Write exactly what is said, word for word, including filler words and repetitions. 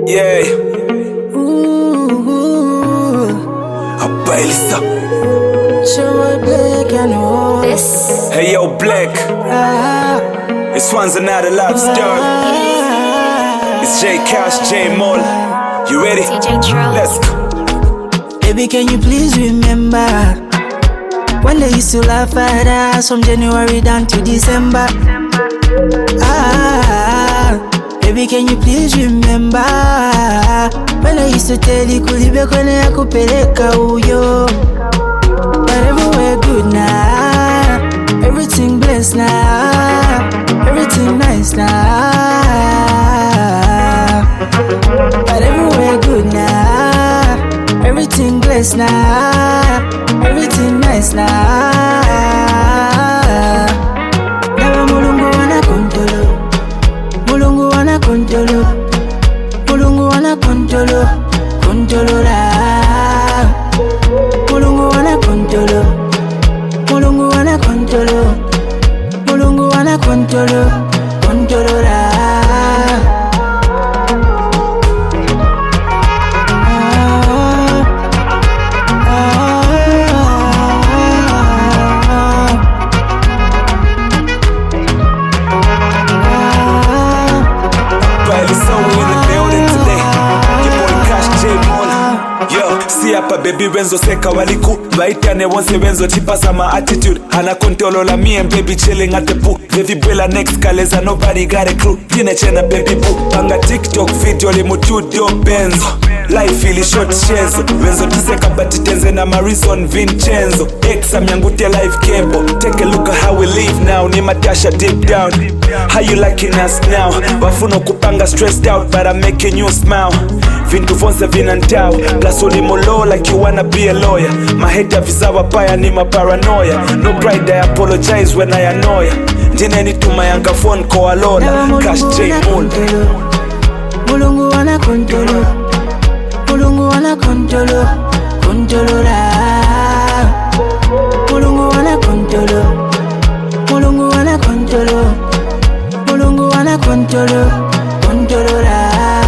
Yeah. Ooh. Abailisa. Show Black and all. This Hey yo, Black. Ah, This one's another love story. It's J Cash, J Mol. You ready? D J Tro. Let's go. baby, can you please remember when they used to laugh at us from January down to December? Ah, baby, can you please remember when I used to tell you kulibe kone ya kupeleka uyo? But everywhere good now, everything blessed now, everything nice now. But everywhere good now, everything blessed now, everything nice now. Never mulungu wana kontolo, mulungu wana kontolo, mulungu wana kontolo, kontolo la. Mulungu wana kontolo, mulungu wana kontolo, mulungu wana kontolo, kontolo la. Hapa baby wenzo seka waliku Vaitane wonse wenzo chipasa ma attitude Hana kontolo la me and baby chilling at the pool Baby bwela next kaleza nobody got a clue Dine chena baby boo Panga TikTok video li mutudio benzo Life ili short shenzo Wenzo tiseka bati tenze na Marison Vincenzo Exa myangutia life kempo Take a look at how we live now Ni matasha deep down How you liking us now Wafuno kupanga stressed out But I'm making you smile Vintu vonse vinantao Plus ulimolo like you wanna be a lawyer My hater visawa paya ni ma paranoia No pride I apologize when I annoy Jine ni tumayanga phone call alona Cash J Mol Mulungu wana kontolo, mulungu wana kontolo, kontolo la. Mulungu wana kontolo, mulungu wana kontolo, mulungu wana kontolo, kontolo la.